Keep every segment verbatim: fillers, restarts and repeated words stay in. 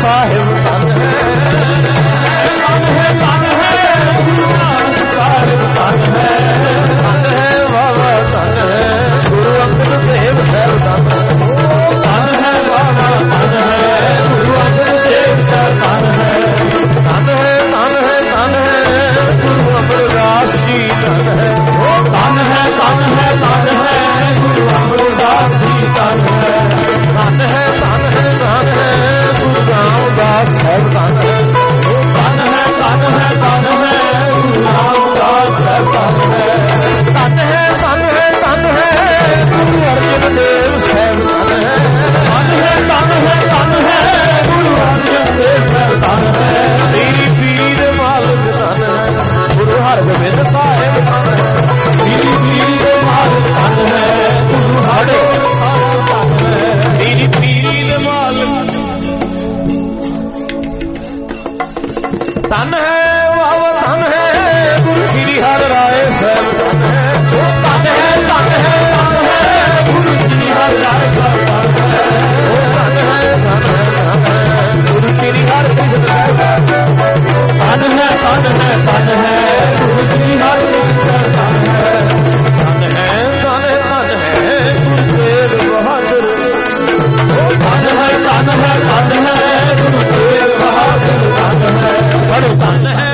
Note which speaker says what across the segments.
Speaker 1: ਸਾਹਿਬ ਧਨ ਹੈ ਧਨ ਹੈ ਧਨ ਹੈ ਗੁਰੂ ਨਾਨਕ ਸਾਹਿਬ ਧਨ ਹੈ ਧਨ ਹੈ ਬਾਬਾ ਧਨ ਹੈ ਗੁਰੂ ਅੰਗਦ ਦੇਵ ਸਾਹਿਬ ਧਨ ਹੈ ਧਨ ਹੈ ਬਾਬਾ ਧਨ ਹੈ ਗੁਰੂ ਅੰਗਦ ਦੇਵ ਸਾਹਿਬ ਧਨ ਹੈ ਧਨ ਹੈ ਧਨ ਹੈ ਧਨ ਹੈ ਗੁਰੂ ਅਮਰਦਾਸ ਜੀ ਧਨ ਹੈ ਧਨ ਹੈ ਧਨ ਹੈ ਧਨ ਹੈ ਗੁਰੂ ਅਮਰਦਾਸ ਜੀ ਧਨ ਹੈ ਧਨ ਹੈ ਧਨ ਹੈ ਧਨ ਹੈ ਗੁਰੂ ਰਾਮਦਾਸ ਸਾਹਿਬ ਧਨ ਹੈ ਧਨ ਹੈ ਧਨ ਹੈ ਧਨ ਹੈ ਗੁਰੂ ਰਾਮਦਾਸ ਸਾਹਿਬ ਧਨ ਹੈ ਧਨ ਹੈ ਧਨ ਹੈ ਧਨ ਹੈ ਗੁਰੂ ਅਰਜਨ ਦੇਵ ਸਾਹਿਬ ਧਨ ਹੈ ਧਨ ਹੈ ਧਨ ਹੈ ਧਨ ਹੈ ਗੁਰੂ ਅਰਜਨ ਦੇਵ ਸਾਹਿਬ ਧਨ ਹੈ ਤੇਰੀ ਪੀਰੀ ਦੇ ਮਾਲਕ ਧਨ ਹੈ ਗੁਰੂ ਹਰਗੋਬਿੰਦ ਸਾਹਿਬ ਧਨ ਹੈ ਤੇਰੀ ਪੀਰੀ ਦੇ ਮਾਲਕ ਧਨ ਹੈ ਗੁਰੂ ਹਰਗੋਬਿੰਦ ਸਾਹਿਬ ਧਨ ਹੈ ਤੇਰੀ ਪੀਰੀ ਦੇ ਮਾਲਕ ਧਨ ਹੈ ਵਾਹ ਧਨ ਹੈ ਗੁਰੂ ਸ੍ਰੀ ਹਰਿ ਰਾਏ ਸਾਹਿਬ ਧਨ ਹੈ ਧਨ ਹੈ ਧਨ ਹੈ ਧਨ ਹੈ ਗੁਰੂ ਸ੍ਰੀ ਹਰਿ ਰਾਏ ਸਾਹਿਬ ਧਨ ਹੈ ਧਨ ਹੈ ਧਨ ਹੈ ਧਨ ਹੈ ਗੁਰੂ ਸ੍ਰੀ ਹਰਿ ਕ੍ਰਿਸ਼ਨ ਸਾਹਿਬ ਧਨ ਹੈ ਧਨ ਹੈ ਧਨ ਹੈ ਗੁਰੂ ਸ੍ਰੀ ਹਰਿ ਕ੍ਰਿਸ਼ਨ ਸਾਹਿਬ ਧਨ ਹੈ ਧਨ ਹੈ ਧਨ ਹੈ ਧਨ ਹੈ ਗੁਰੂ ਤੇਗ ਬਹਾਦਰ ਧਨ ਹੈ ਧਨ ਹੈ ਧਨ ਹੈ ਗੁਰੂ ਤੇਗ ਬਹਾਦਰ ਧਨ ਹੈ ਬੜੇ ਧਨ ਹੈ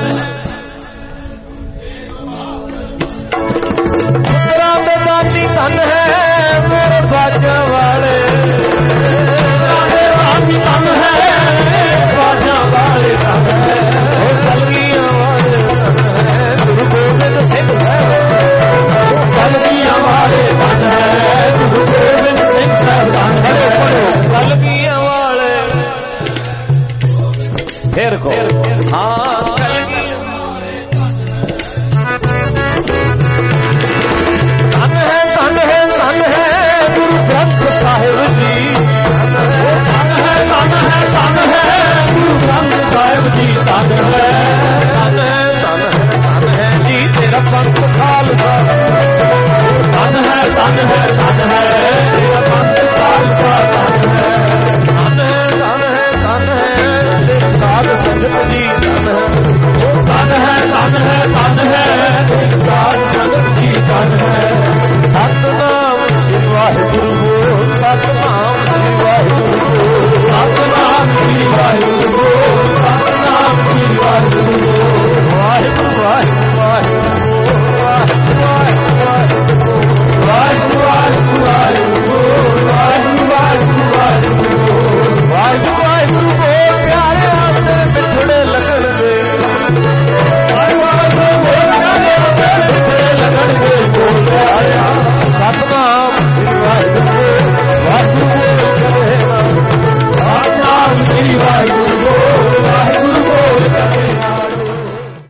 Speaker 1: ਪੁੱਤਰਾਂ ਦੇ ਦਾਨੀ ਧਨ ਹੈ ਮੇਰੇ ਬਾਜਾਂ ਵਾਲੇ ਪੁੱਤਰਾਂ ਦੇ ਦਾਨੀ ਧਨ ਹੈ ਬਾਜਾਂ ਵਾਲੇ ਧਨ ਹੈ ਉਹ ਕਲਗੀਆਂ ਵਾਲੇ ਧਨ ਹੈ ਗੁਰੂ ਗੋਬਿੰਦ ਸਿੰਘ ਸਾਹਿਬ ਕਲਗੀਆਂ ਵਾਲੇ ਧਨ ਹੈ ਗੁਰੂ ਗੋਬਿੰਦ ਸਿੰਘ ਸਾਹਿਬ ਧਨ ਹੈ ਕਲਗੀਆਂ ਵਾਲੇ ਫਿਰ ਕੋ ਹਾਂ